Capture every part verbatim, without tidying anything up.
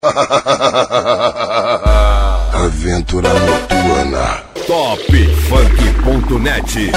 Aventura noturna. Top Funk ponto net.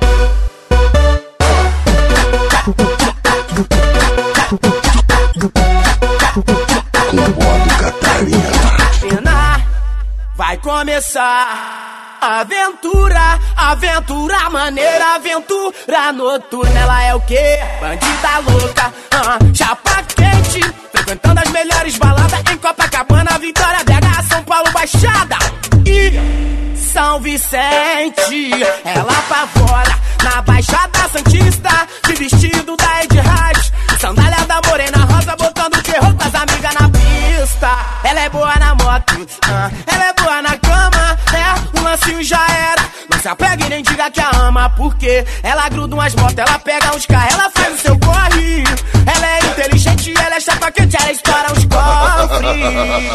Com modo Catarina. Vai começar aventura, aventura maneira, aventura noturna. Ela é o quê? Bandida louca, ah, chapa quente, frequentando as melhores baladas em Copacabana, Vitória, B H, São Paulo, Baixada e São Vicente. Ela apavora na Baixada Santista, de vestido da Ed Raj, sandália da Morena Rosa, botando terror com as amigas na pista. Ela é boa na moto, ah, ela é boa na cama, né? O lancinho já era. Não se apega e nem diga que a ama, porque ela gruda umas motos, ela pega uns carros, ela faz o seu corre. Ela é inteligente, ela é chapa quente, ela estoura os cofres.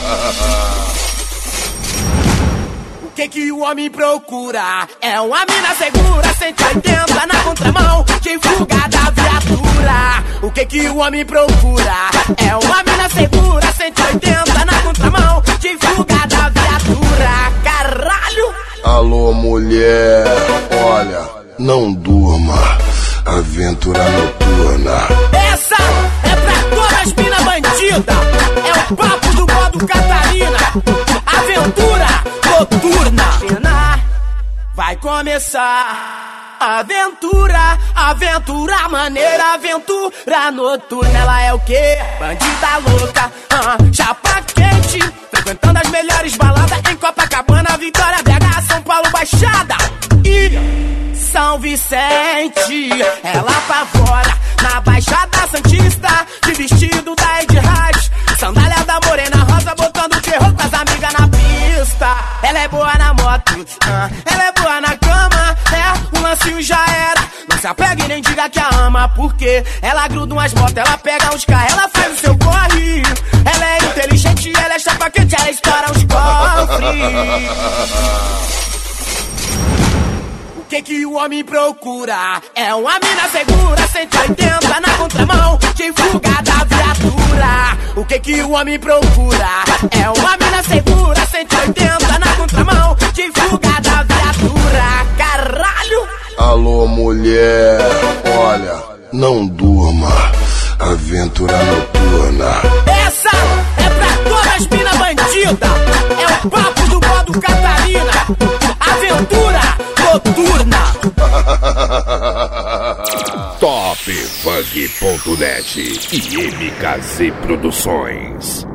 O que que o homem procura? É uma mina segura, cento e oitenta na contramão, de fuga da viatura. O que que o homem procura? É uma mina segura, cento e oitenta na contramão, de fuga da viatura. Caralho! Alô, mulher, olha, não durma. Aventura noturna. Essa é pra todas as mina bandida. É o papo do modo Catarina. Aventura noturna. Vai começar aventura, aventura maneira, aventura noturna. Ela é o quê? Bandida louca, ah, chapa quente, frequentando as melhores baladas em Copacabana, Vitória, B H, São Paulo, Baixada e São Vicente. Ela apavora na Baixada Santista, de vestido da Ed Raj, sandália da Morena Rosa, botando terror com as amigas na pista. Ela é boa na moto, ah, ela é boa na cama, né? O lancinho já era. Não se apega e nem diga que a ama, porque ela gruda umas motos, ela pega uns carros, ela faz o seu corre. Ela é inteligente, ela é chapa quente, ela estoura os cofres. O que que o homem procura? É uma mina segura, cento e oitenta na contramão, de fuga da viatura. O que que o homem procura? É uma mina segura, cento e oitenta na contramão, de fuga da viatura. Caralho! Alô, mulher, olha, não durma. Aventura noturna. Essa é pra todas as mina bandida. É o papo do modo Catarina. Aventura noturna. Top Funk ponto net e M K Z Produções.